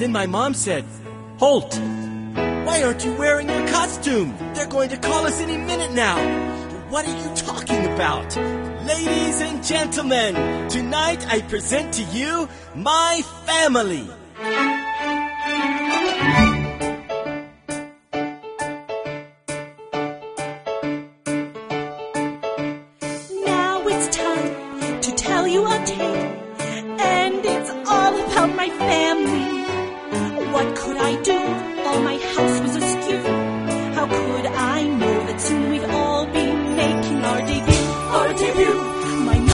Then my mom said, "Holt, why aren't you wearing your costume? They're going to call us any minute now." "What are you talking about?" "Ladies and gentlemen, tonight I present to you my family."